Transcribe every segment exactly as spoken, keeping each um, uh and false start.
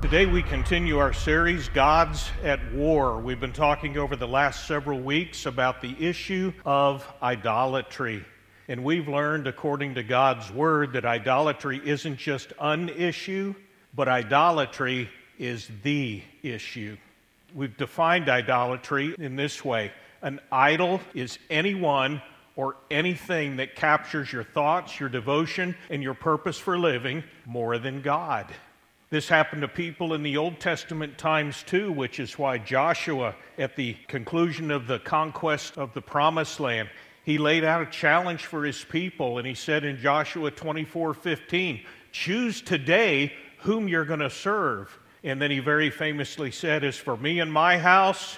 Today we continue our series, Gods at War. We've been talking over the last several weeks about the issue of idolatry. And we've learned, according to God's Word, that idolatry isn't just an issue, but idolatry is the issue. We've defined idolatry in this way. An idol is anyone or anything that captures your thoughts, your devotion, and your purpose for living more than God. This happened to people in the Old Testament times too, which is why Joshua, at the conclusion of the conquest of the Promised Land, he laid out a challenge for his people, and he said in Joshua twenty-four fifteen, choose today whom you're going to serve. And then he very famously said, as for me and my house,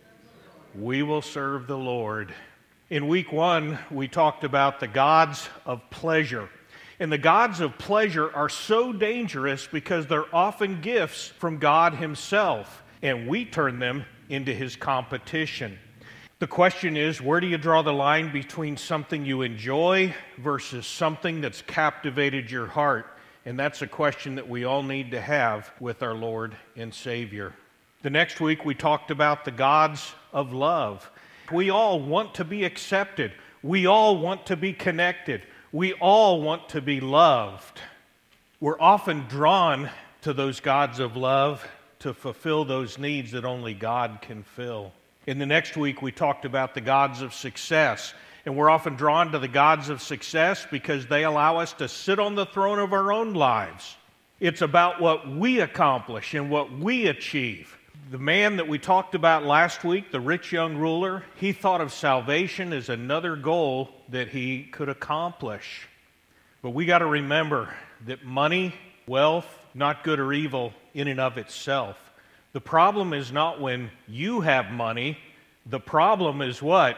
we will serve the Lord. In week one, we talked about the gods of pleasure. And the gods of pleasure are so dangerous because they're often gifts from God Himself, and we turn them into His competition. The question is, where do you draw the line between something you enjoy versus something that's captivated your heart? And that's a question that we all need to have with our Lord and Savior. The next week, we talked about the gods of love. We all want to be accepted. We all want to be connected. We all want to be loved. We're often drawn to those gods of love to fulfill those needs that only God can fill. In the next week, we talked about the gods of success. And we're often drawn to the gods of success because they allow us to sit on the throne of our own lives. It's about what we accomplish and what we achieve. The man that we talked about last week, the rich young ruler, he thought of salvation as another goal that he could accomplish. But we got to remember that money, wealth, not good or evil in and of itself. The problem is not when you have money. The problem is what?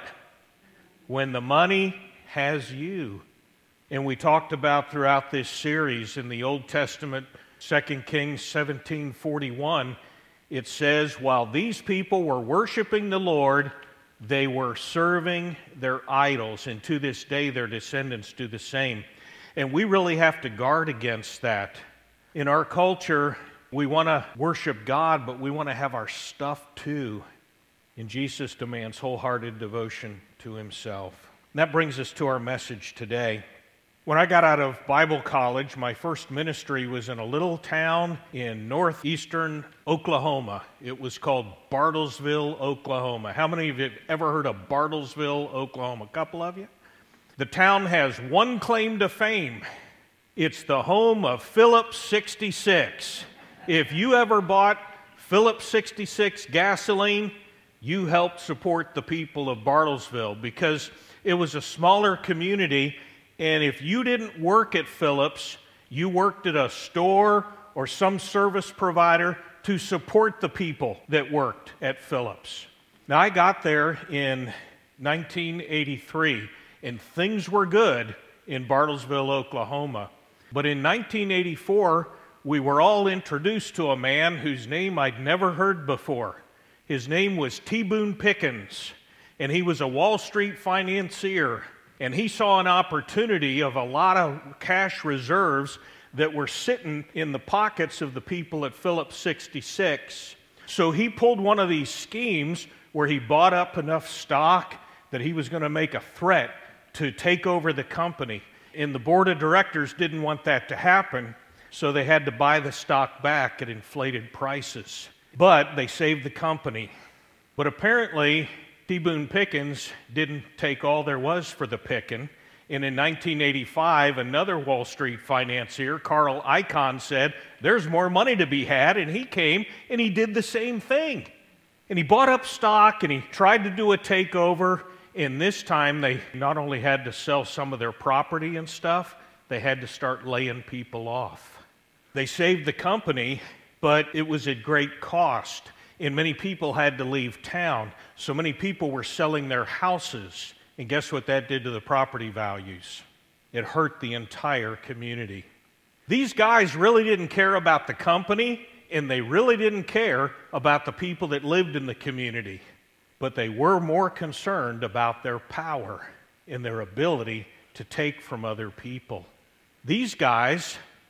When the money has you. And we talked about throughout this series in the Old Testament, Second Kings seventeen forty-one, it says, while these people were worshiping the Lord, they were serving their idols, and to this day their descendants do the same. And we really have to guard against that. In our culture, we want to worship God, but we want to have our stuff too. And Jesus demands wholehearted devotion to Himself. And that brings us to our message today. When I got out of Bible college, my first ministry was in a little town in northeastern Oklahoma. It was called Bartlesville, Oklahoma. How many of you have ever heard of Bartlesville, Oklahoma? A couple of you? The town has one claim to fame. It's the home of Phillips sixty-six. If you ever bought Phillips sixty-six gasoline, you helped support the people of Bartlesville because it was a smaller community. And if you didn't work at Phillips, you worked at a store or some service provider to support the people that worked at Phillips. Now, I got there in nineteen eighty-three, and things were good in Bartlesville, Oklahoma. But in nineteen eighty-four, we were all introduced to a man whose name I'd never heard before. His name was T. Boone Pickens, and he was a Wall Street financier. And he saw an opportunity of a lot of cash reserves that were sitting in the pockets of the people at Phillips sixty-six. So he pulled one of these schemes where he bought up enough stock that he was going to make a threat to take over the company. And the board of directors didn't want that to happen, so they had to buy the stock back at inflated prices. But they saved the company. But apparently, T. Boone Pickens didn't take all there was for the picking. And in nineteen eighty-five, another Wall Street financier, Carl Icahn, said, there's more money to be had. And he came and he did the same thing. And he bought up stock and he tried to do a takeover. And this time they not only had to sell some of their property and stuff, they had to start laying people off. They saved the company, but it was at great cost. And many people had to leave town. So many people were selling their houses. And guess what that did to the property values? It hurt the entire community. These guys really didn't care about the company, and they really didn't care about the people that lived in the community. But they were more concerned about their power and their ability to take from other people. These guys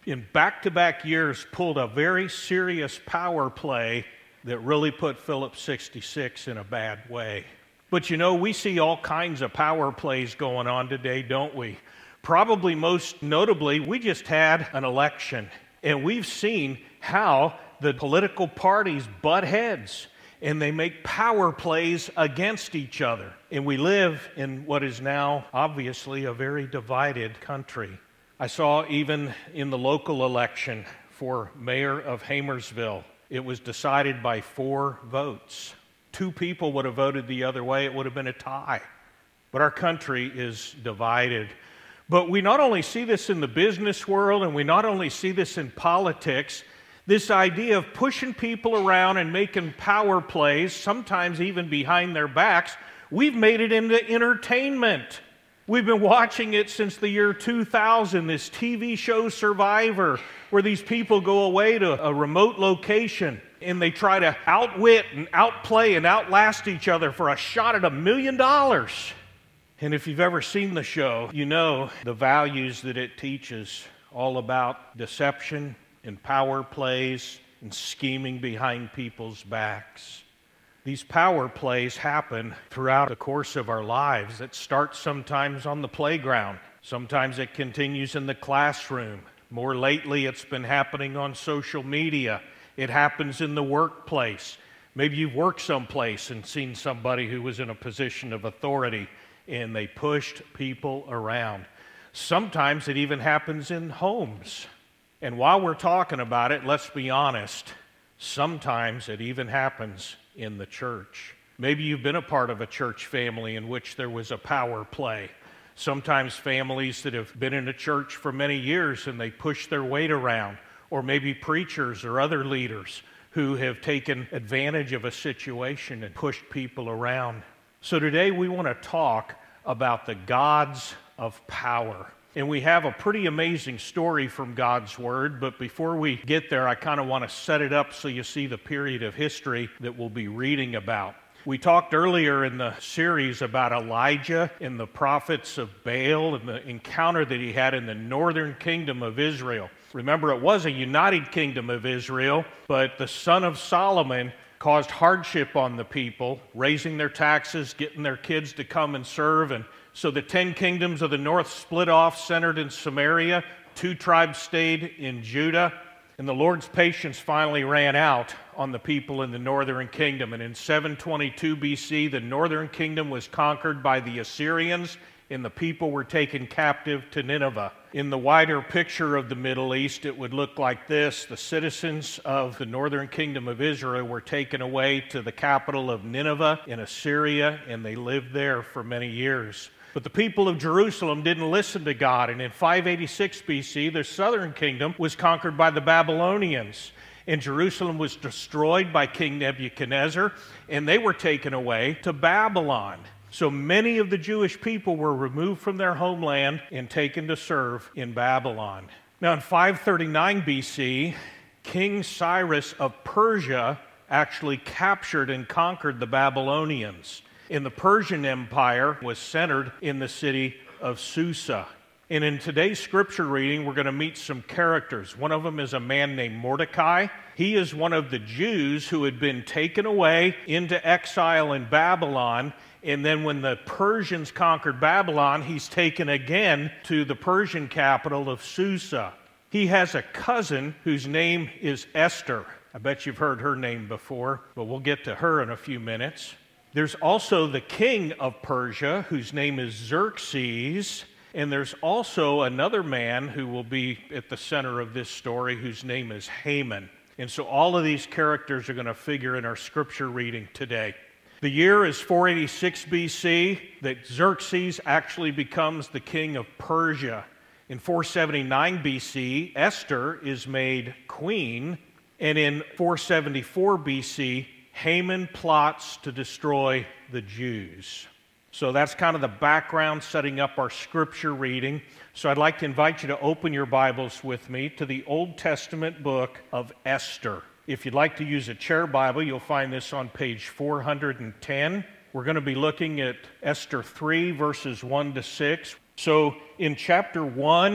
in back-to-back years pulled a very serious power play that really put Phillips sixty-six in a bad way. But you know, we see all kinds of power plays going on today, don't we? Probably most notably, we just had an election, and we've seen how the political parties butt heads, and they make power plays against each other. And we live in what is now obviously a very divided country. I saw even in the local election for mayor of Hamersville, it was decided by four votes. Two people would have voted the other way, it would have been a tie. But our country is divided. But we not only see this in the business world, and we not only see this in politics, this idea of pushing people around and making power plays, sometimes even behind their backs, we've made it into entertainment. We've been watching it since the year two thousand, this T V show Survivor, where these people go away to a remote location and they try to outwit and outplay and outlast each other for a shot at a million dollars. And if you've ever seen the show, you know the values that it teaches, all about deception and power plays and scheming behind people's backs. These power plays happen throughout the course of our lives. It starts sometimes on the playground. Sometimes it continues in the classroom. More lately, it's been happening on social media. It happens in the workplace. Maybe you've worked someplace and seen somebody who was in a position of authority and they pushed people around. Sometimes it even happens in homes. And while we're talking about it, let's be honest, sometimes it even happens in the church. Maybe you've been a part of a church family in which there was a power play. Sometimes families that have been in a church for many years and they push their weight around, or maybe preachers or other leaders who have taken advantage of a situation and pushed people around. So today we want to talk about the gods of power. And we have a pretty amazing story from God's Word, but before we get there, I kind of want to set it up so you see the period of history that we'll be reading about. We talked earlier in the series about Elijah and the prophets of Baal and the encounter that he had in the northern kingdom of Israel. Remember, it was a united kingdom of Israel, but the son of Solomon caused hardship on the people, raising their taxes, getting their kids to come and serve. And so the ten kingdoms of the north split off, centered in Samaria. Two tribes stayed in Judah. And the Lord's patience finally ran out on the people in the northern kingdom. And in seven twenty-two B C, the northern kingdom was conquered by the Assyrians, and the people were taken captive to Nineveh. In the wider picture of the Middle East, it would look like this. The citizens of the northern kingdom of Israel were taken away to the capital of Nineveh in Assyria, and they lived there for many years. But the people of Jerusalem didn't listen to God, and in five eighty-six B C, the southern kingdom was conquered by the Babylonians, and Jerusalem was destroyed by King Nebuchadnezzar, and they were taken away to Babylon. So many of the Jewish people were removed from their homeland and taken to serve in Babylon. Now in five thirty-nine B C, King Cyrus of Persia actually captured and conquered the Babylonians. And the Persian Empire was centered in the city of Susa. And in today's scripture reading, we're going to meet some characters. One of them is a man named Mordecai. He is one of the Jews who had been taken away into exile in Babylon. And then when the Persians conquered Babylon, he's taken again to the Persian capital of Susa. He has a cousin whose name is Esther. I bet you've heard her name before, but we'll get to her in a few minutes. There's also the king of Persia, whose name is Xerxes. And there's also another man who will be at the center of this story, whose name is Haman. And so all of these characters are going to figure in our scripture reading today. The year is four eighty-six B C that Xerxes actually becomes the king of Persia. In four seventy-nine B C, Esther is made queen. And in four seventy-four B C, Haman plots to destroy the Jews. So that's kind of the background setting up our scripture reading. So I'd like to invite you to open your Bibles with me to the Old Testament book of Esther. If you'd like to use a chair Bible, you'll find this on page four hundred ten. We're going to be looking at Esther three, verses one to six. So in chapter one,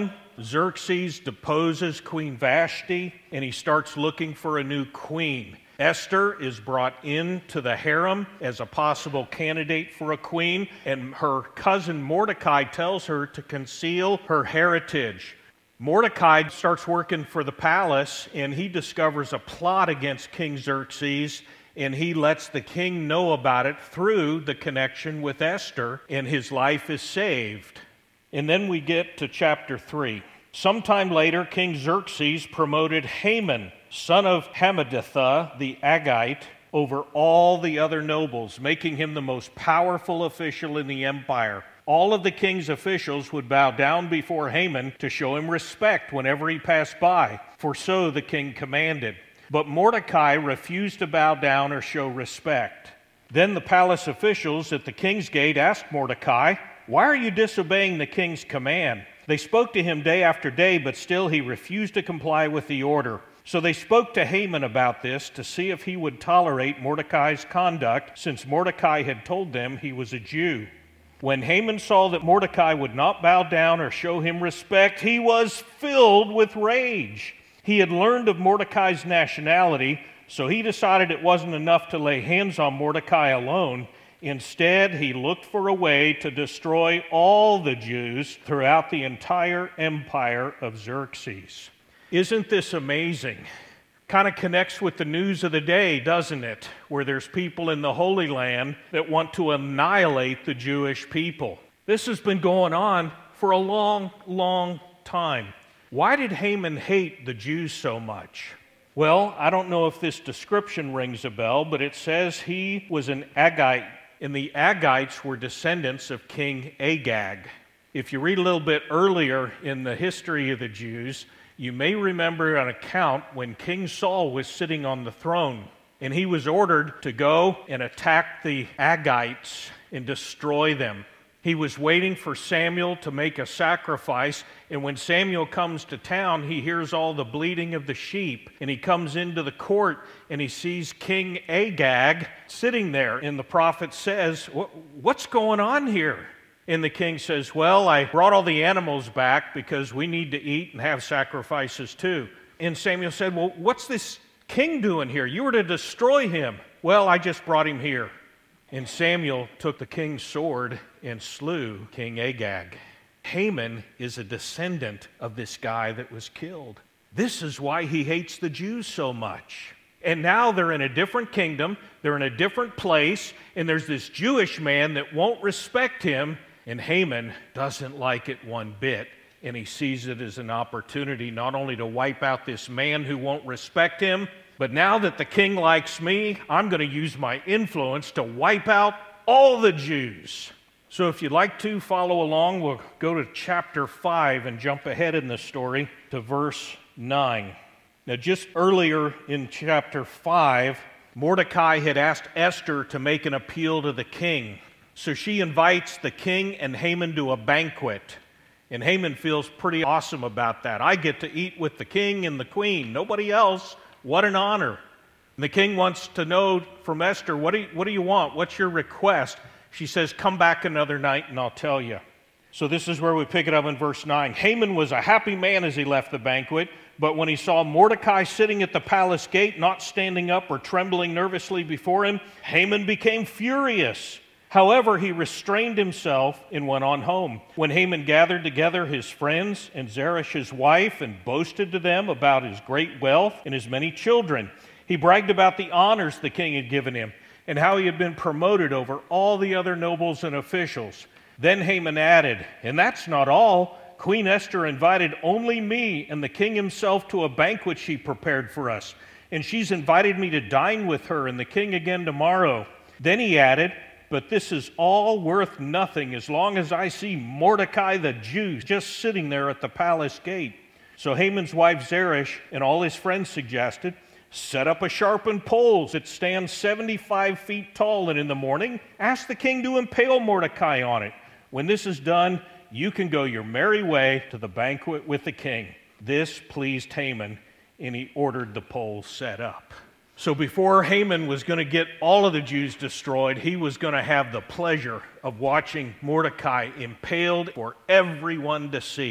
Xerxes deposes Queen Vashti, and he starts looking for a new queen. Esther is brought into the harem as a possible candidate for a queen, and her cousin Mordecai tells her to conceal her heritage. Mordecai starts working for the palace, and he discovers a plot against King Xerxes, and he lets the king know about it through the connection with Esther, and his life is saved. And then we get to chapter three. Sometime later, King Xerxes promoted Haman, son of Hammedatha the Agagite, over all the other nobles, making him the most powerful official in the empire. All of the king's officials would bow down before Haman to show him respect whenever he passed by, for so the king commanded. But Mordecai refused to bow down or show respect. Then the palace officials at the king's gate asked Mordecai, "Why are you disobeying the king's command?" They spoke to him day after day, but still he refused to comply with the order. So they spoke to Haman about this to see if he would tolerate Mordecai's conduct, since Mordecai had told them he was a Jew. When Haman saw that Mordecai would not bow down or show him respect, he was filled with rage. He had learned of Mordecai's nationality, so he decided it wasn't enough to lay hands on Mordecai alone. Instead, he looked for a way to destroy all the Jews throughout the entire empire of Xerxes. Isn't this amazing? Kind of connects with the news of the day, doesn't it? Where there's people in the Holy Land that want to annihilate the Jewish people. This has been going on for a long, long time. Why did Haman hate the Jews so much? Well, I don't know if this description rings a bell, but it says he was an Agagite, and the Agagites were descendants of King Agag. If you read a little bit earlier in the history of the Jews, you may remember an account when King Saul was sitting on the throne, and he was ordered to go and attack the Agagites and destroy them. He was waiting for Samuel to make a sacrifice, and when Samuel comes to town, he hears all the bleating of the sheep, and he comes into the court, and he sees King Agag sitting there, and the prophet says, "What's going on here?" And the king says, "Well, I brought all the animals back because we need to eat and have sacrifices too." And Samuel said, "Well, what's this king doing here? You were to destroy him." "Well, I just brought him here." And Samuel took the king's sword and slew King Agag. Haman is a descendant of this guy that was killed. This is why he hates the Jews so much. And now they're in a different kingdom, they're in a different place, and there's this Jewish man that won't respect him, and Haman doesn't like it one bit, and he sees it as an opportunity not only to wipe out this man who won't respect him, but now that the king likes me, I'm going to use my influence to wipe out all the Jews. So if you'd like to follow along, we'll go to chapter five and jump ahead in the story to verse nine. Now, just earlier in chapter five, Mordecai had asked Esther to make an appeal to the king. So she invites the king and Haman to a banquet. And Haman feels pretty awesome about that. I get to eat with the king and the queen, nobody else. What an honor. And the king wants to know from Esther, what do you, what do you want? What's your request? She says, "Come back another night and I'll tell you." So this is where we pick it up in verse nine. Haman was a happy man as he left the banquet, but when he saw Mordecai sitting at the palace gate, not standing up or trembling nervously before him, Haman became furious. However, he restrained himself and went on home. When Haman gathered together his friends and Zeresh his wife and boasted to them about his great wealth and his many children, he bragged about the honors the king had given him and how he had been promoted over all the other nobles and officials. Then Haman added, "And that's not all. Queen Esther invited only me and the king himself to a banquet she prepared for us, and she's invited me to dine with her and the king again tomorrow." Then he added, "But this is all worth nothing as long as I see Mordecai the Jew just sitting there at the palace gate." So Haman's wife Zeresh and all his friends suggested, "Set up a sharpened pole that stands seventy-five feet tall, and in the morning ask the king to impale Mordecai on it. When this is done, you can go your merry way to the banquet with the king." This pleased Haman, and he ordered the pole set up. So before Haman was going to get all of the Jews destroyed, he was going to have the pleasure of watching Mordecai impaled for everyone to see.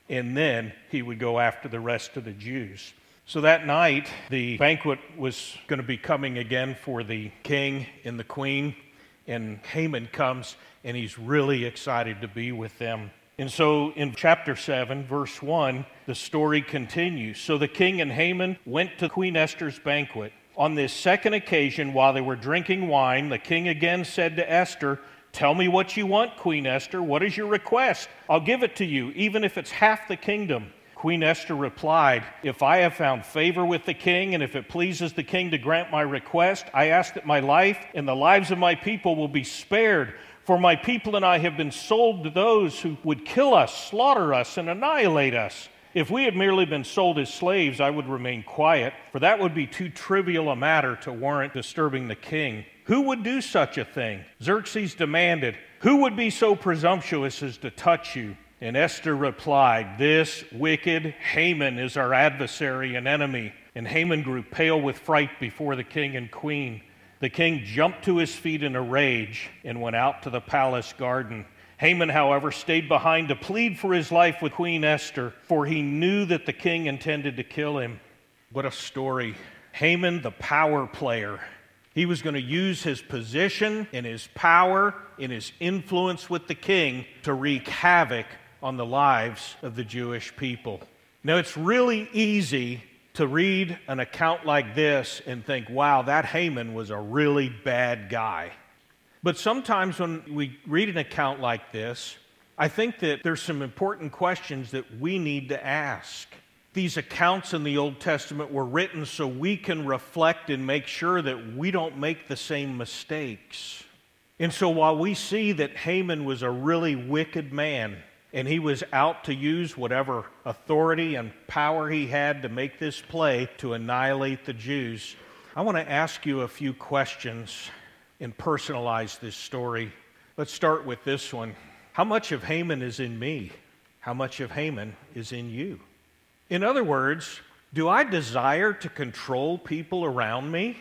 and then he would go after the rest of the Jews. So that night, the banquet was going to be coming again for the king and the queen, and Haman comes, and he's really excited to be with them. And so in chapter seven, verse one, the story continues. So the king and Haman went to Queen Esther's banquet. On this second occasion, while they were drinking wine, the king again said to Esther, "Tell me what you want, Queen Esther. What is your request? I'll give it to you, even if it's half the kingdom." Queen Esther replied, "If I have found favor with the king, and if it pleases the king to grant my request, I ask that my life and the lives of my people will be spared. For my people and I have been sold to those who would kill us, slaughter us, and annihilate us. If we had merely been sold as slaves, I would remain quiet, for that would be too trivial a matter to warrant disturbing the king. Who would do such a thing?" Xerxes demanded, "Who would be so presumptuous as to touch you?" And Esther replied, "This wicked Haman is our adversary and enemy." And Haman grew pale with fright before the king and queen. The king jumped to his feet in a rage and went out to the palace garden. Haman, however, stayed behind to plead for his life with Queen Esther, for he knew that the king intended to kill him. What a story. Haman, the power player. He was going to use his position and his power and his influence with the king to wreak havoc on the lives of the Jewish people. Now, it's really easy to read an account like this and think, wow, that Haman was a really bad guy. But sometimes when we read an account like this, I think that there's some important questions that we need to ask. These accounts in the Old Testament were written so we can reflect and make sure that we don't make the same mistakes. And so while we see that Haman was a really wicked man, and he was out to use whatever authority and power he had to make this play to annihilate the Jews, I want to ask you a few questions and personalize this story. Let's start with this one. How much of Haman is in me? How much of Haman is in you? In other words, do I desire to control people around me?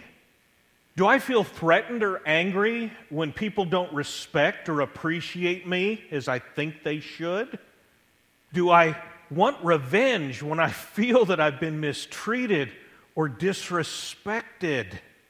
Do I feel threatened or angry when people don't respect or appreciate me as I think they should? Do I want revenge when I feel that I've been mistreated or disrespected?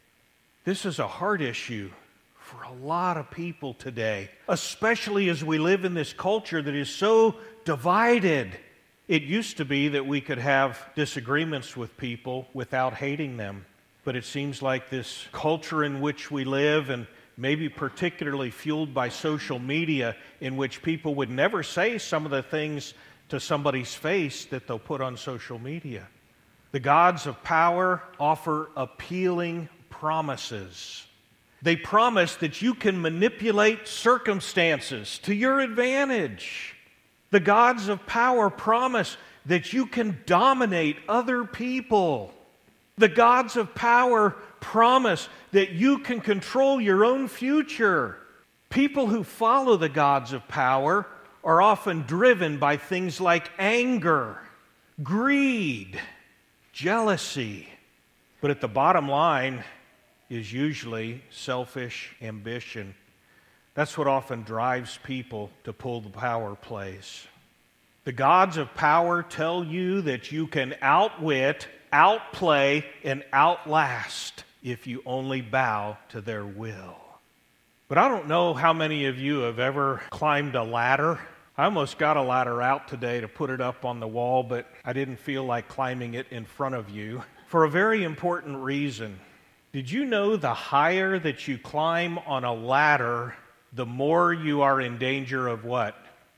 This is a hard issue for a lot of people today, especially as we live in this culture that is so divided. It used to be that we could have disagreements with people without hating them. But it seems like this culture in which we live, and maybe particularly fueled by social media, in which people would never say some of the things to somebody's face that they'll put on social media. The gods of power offer appealing promises. They promise that you can manipulate circumstances to your advantage. The gods of power promise that you can dominate other people. The gods of power promise that you can control your own future. People who follow the gods of power are often driven by things like anger, greed, jealousy. But at the bottom line is usually selfish ambition. That's what often drives people to pull the power plays. The gods of power tell you that you can outwit, outplay, and outlast if you only bow to their will. But I don't know how many of you have ever climbed a ladder. I almost got a ladder out today to put it up on the wall, but I didn't feel like climbing it in front of you for a very important reason. Did you know the higher that you climb on a ladder, the more you are in danger of what?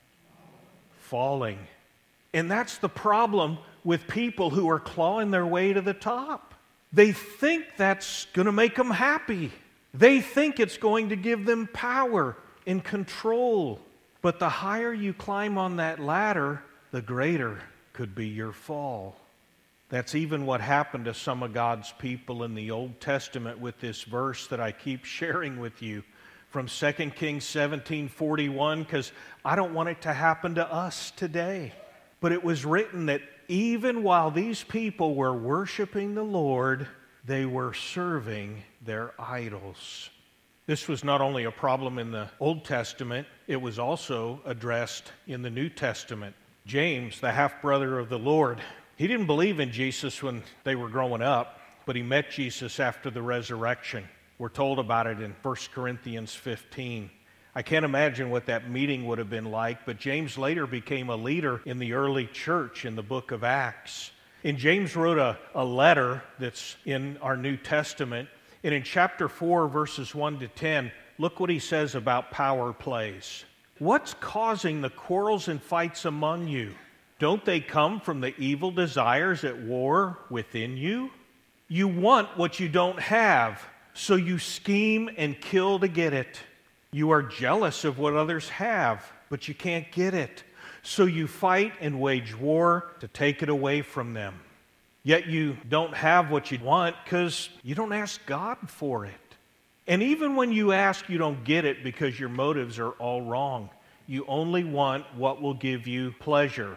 Falling. And that's the problem with people who are clawing their way to the top. They think that's going to make them happy. They think it's going to give them power and control. But the higher you climb on that ladder, the greater could be your fall. That's even what happened to some of God's people in the Old Testament with this verse that I keep sharing with you from Second Kings seventeen forty-one, because I don't want it to happen to us today. But it was written that even while these people were worshiping the Lord, they were serving their idols. This was not only a problem in the Old Testament, it was also addressed in the New Testament. James, the half-brother of the Lord, he didn't believe in Jesus when they were growing up, but he met Jesus after the resurrection. We're told about it in First Corinthians fifteen. I can't imagine what that meeting would have been like, but James later became a leader in the early church in the book of Acts. And James wrote a, a letter that's in our New Testament, and in chapter four, verses one to ten, look what he says about power plays. What's causing the quarrels and fights among you? Don't they come from the evil desires at war within you? You want what you don't have, so you scheme and kill to get it. You are jealous of what others have, but you can't get it. So you fight and wage war to take it away from them. Yet you don't have what you want because you don't ask God for it. And even when you ask, you don't get it because your motives are all wrong. You only want what will give you pleasure.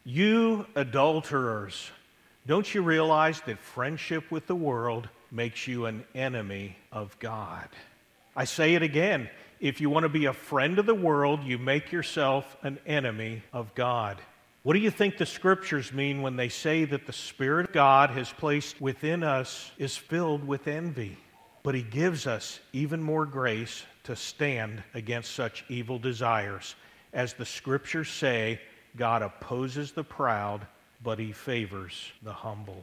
You adulterers, don't you realize that friendship with the world makes you an enemy of God? I say it again. If you want to be a friend of the world, you make yourself an enemy of God. What do you think the scriptures mean when they say that the Spirit of God has placed within us is filled with envy? But He gives us even more grace to stand against such evil desires. As the scriptures say, God opposes the proud, but He favors the humble.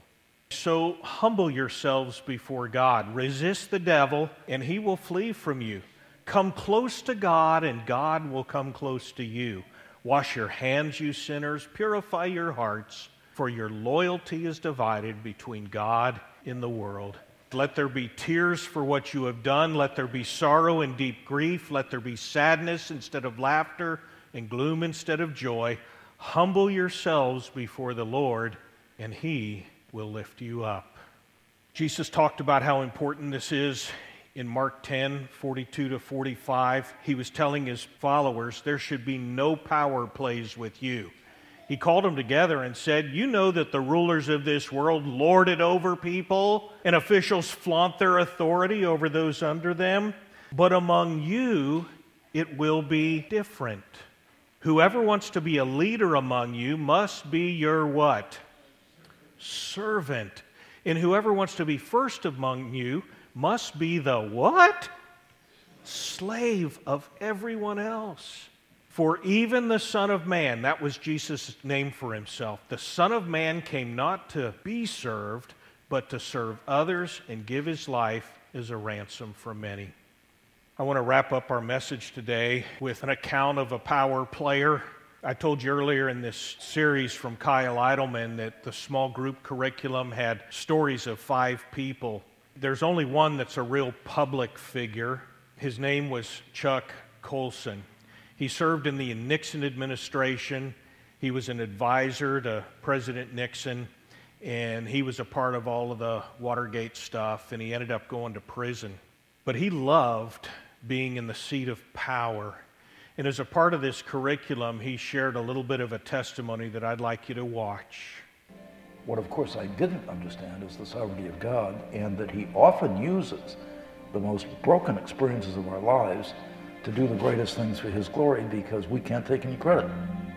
So humble yourselves before God. Resist the devil, and he will flee from you. Come close to God, and God will come close to you. Wash your hands, you sinners. Purify your hearts, for your loyalty is divided between God and the world. Let there be tears for what you have done. Let there be sorrow and deep grief. Let there be sadness instead of laughter and gloom instead of joy. Humble yourselves before the Lord, and He will lift you up. Jesus talked about how important this is. In Mark ten, forty-two to forty-five, he was telling his followers there should be no power plays with you. He called them together and said, you know that the rulers of this world lord it over people, and officials flaunt their authority over those under them. But among you, it will be different. Whoever wants to be a leader among you must be your what? Servant. And whoever wants to be first among you must be the what? Slave of everyone else. For even the Son of Man, that was Jesus' name for himself, the Son of Man came not to be served, but to serve others and give his life as a ransom for many. I want to wrap up our message today with an account of a power player. I told you earlier in this series from Kyle Idleman that the small group curriculum had stories of five people. There's only one that's a real public figure. His name was Chuck Colson. He served in the Nixon administration. He was an advisor to President Nixon, and he was a part of all of the Watergate stuff, and he ended up going to prison. But he loved being in the seat of power. And as a part of this curriculum, he shared a little bit of a testimony that I'd like you to watch. What, of course, I didn't understand is the sovereignty of God, and that He often uses the most broken experiences of our lives to do the greatest things for His glory, because we can't take any credit.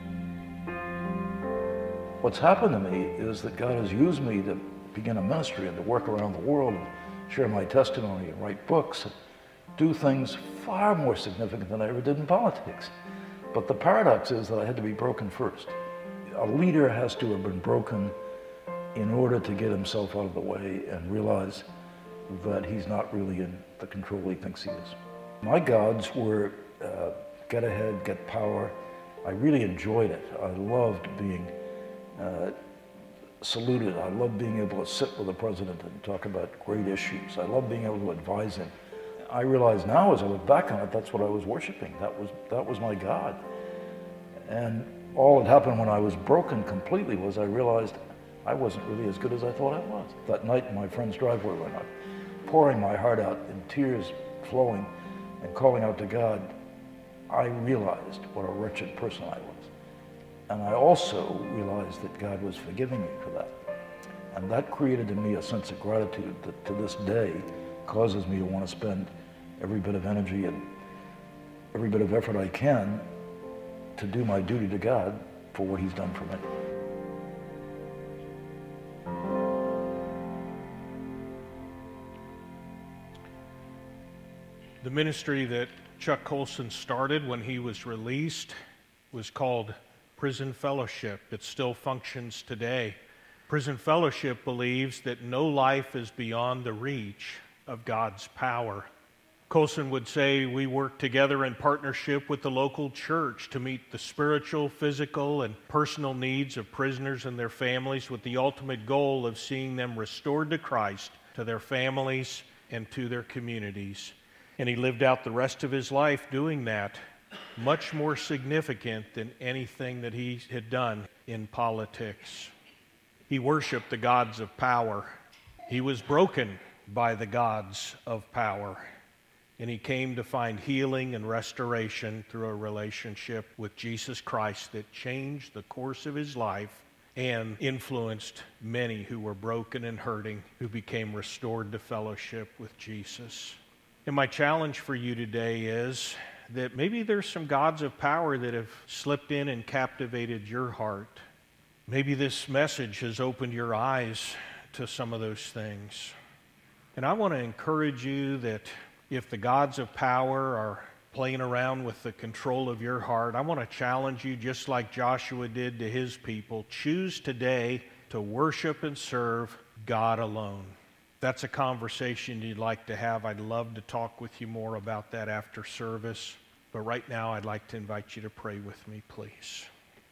What's happened to me is that God has used me to begin a ministry and to work around the world and share my testimony and write books and do things far more significant than I ever did in politics. But the paradox is that I had to be broken first. A leader has to have been broken in order to get himself out of the way and realize that he's not really in the control he thinks he is. My gods were uh, get ahead, get power. I really enjoyed it. I loved being uh, saluted. I loved being able to sit with the president and talk about great issues. I loved being able to advise him. I realize now as I look back on it, that's what I was worshiping. That was, that was my God. And all that happened when I was broken completely was I realized I wasn't really as good as I thought I was. That night in my friend's driveway when I pouring my heart out in tears flowing and calling out to God, I realized what a wretched person I was. And I also realized that God was forgiving me for that. And that created in me a sense of gratitude that to this day causes me to want to spend every bit of energy and every bit of effort I can to do my duty to God for what he's done for me. The ministry that Chuck Colson started when he was released was called Prison Fellowship. It still functions today. Prison Fellowship believes that no life is beyond the reach of God's power. Colson would say we work together in partnership with the local church to meet the spiritual, physical, and personal needs of prisoners and their families, with the ultimate goal of seeing them restored to Christ, to their families, and to their communities. And he lived out the rest of his life doing that, much more significant than anything that he had done in politics. He worshiped the gods of power. He was broken by the gods of power. And he came to find healing and restoration through a relationship with Jesus Christ that changed the course of his life and influenced many who were broken and hurting, who became restored to fellowship with Jesus. And my challenge for you today is that maybe there's some gods of power that have slipped in and captivated your heart. Maybe this message has opened your eyes to some of those things. And I want to encourage you that if the gods of power are playing around with the control of your heart, I want to challenge you, just like Joshua did to his people, choose today to worship and serve God alone. That's a conversation you'd like to have. I'd love to talk with you more about that after service. But right now, I'd like to invite you to pray with me, please.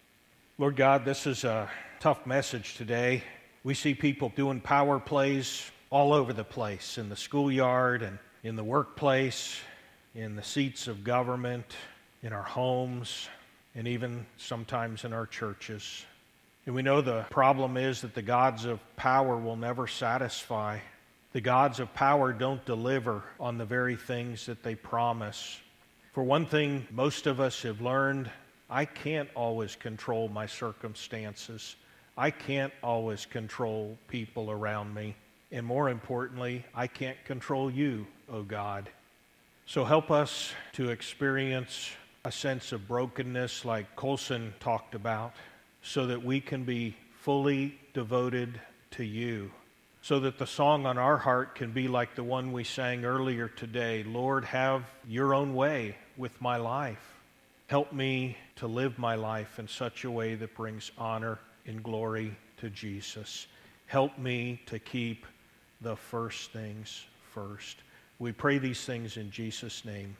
Lord God, this is a tough message today. We see people doing power plays all over the place, in the schoolyard and in the workplace, in the seats of government, in our homes, and even sometimes in our churches. And we know the problem is that the gods of power will never satisfy. The gods of power don't deliver on the very things that they promise. For one thing, most of us have learned, I can't always control my circumstances. I can't always control people around me. And more importantly, I can't control you, oh God. So help us to experience a sense of brokenness like Colson talked about, so that we can be fully devoted to you, so that the song on our heart can be like the one we sang earlier today. Lord, have your own way with my life. Help me to live my life in such a way that brings honor and glory to Jesus. Help me to keep the first things first. We pray these things in Jesus' name.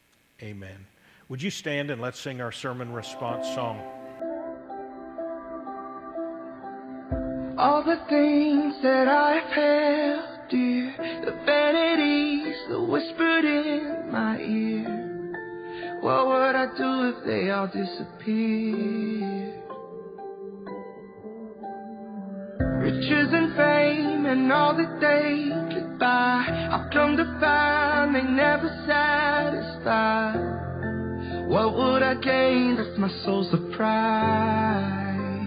Amen. Would you stand and let's sing our sermon response song. All the things that I've held dear, the vanities that whispered in my ear, what would I do if they all disappeared? Riches and fame and all that they could buy, I've come to find they never satisfy. What would I gain? That's my soul's prize.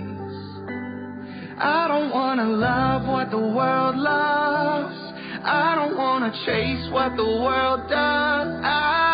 I don't wanna love what the world loves. I don't wanna chase what the world does. I